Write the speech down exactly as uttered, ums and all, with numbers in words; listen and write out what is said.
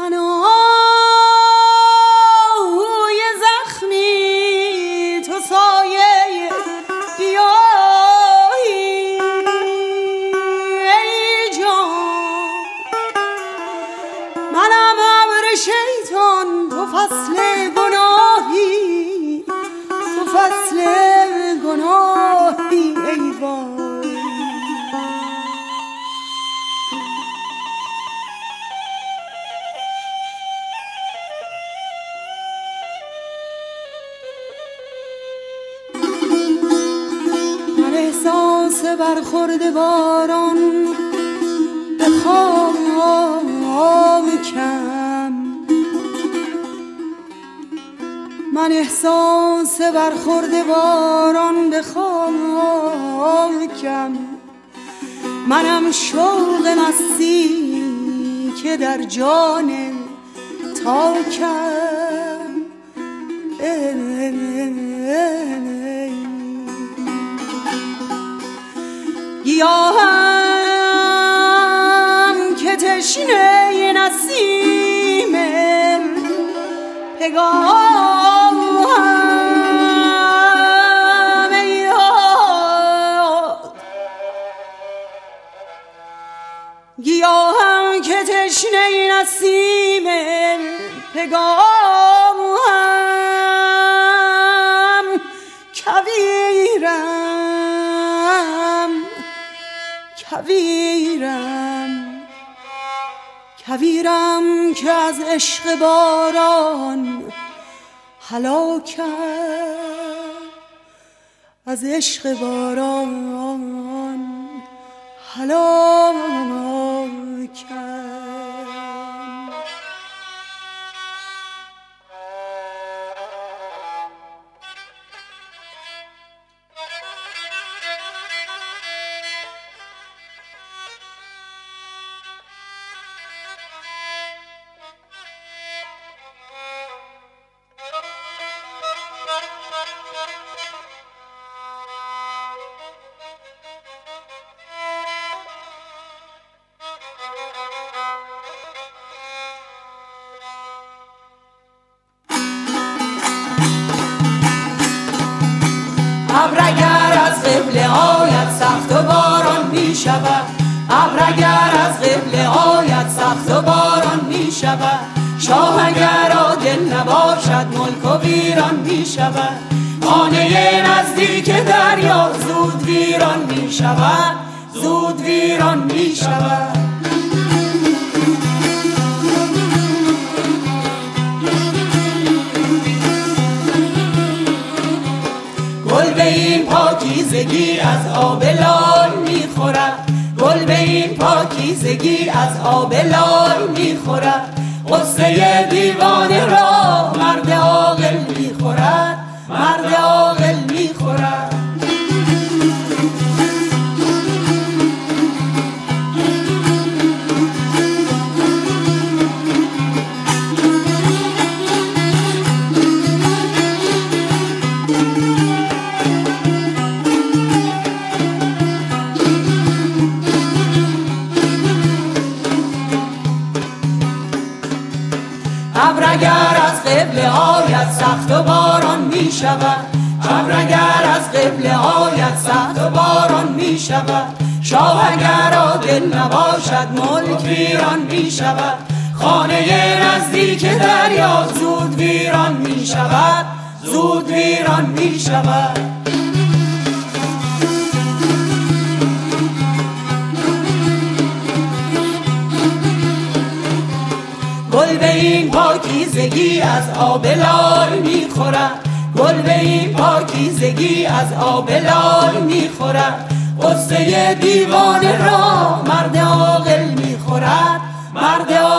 من آهوی زخمی، تو سایه گیاهی ای جان. منم ابر شیطان، تو فصل گناهی، تو فصل گناهی ای وای. احساس برخورد باران به خاکم، من احساس برخورد باران به خاکم. منم شوق مستی که در جان تاکم. گیاهم که تشنه نسیم پگاهم ای یاد. گیاهم که تشنه نسیم پگاهم. کویرم کویرم کویرم که از عشق باران هلاکم، از عشق باران هلاکم. ابر اگر از قبله آید سخت و باران می شود، ابر اگر از قبله آید سخت و باران می شود. شاه اگر عادل نباشد ملک و ویران می شود. خانه نزدیک دریا زود ویران می شود، زود ویران می شود. گل به این پاکیزگی از آب لال میخورد، گل به این پاکیزگی از آب لال میخورد. قصه دیوانه را مرد عاقل میخورد، مرد عاقل میخورد. ابر اگر از قبله آید سخت و باران می شود، ابر اگر از قبله آید سخت و باران می شود. شاه اگر عادل نباشد ملک ویران می شود. خانه نزدیک دریا زود ویران می شود، زود ویران می شود. گل به این پاکیزگی از آب لال میخورد، گل به این پاکیزگی از آب لال میخورد. قصه دیوانه را مرد عاقل میخورد، مرد عاقل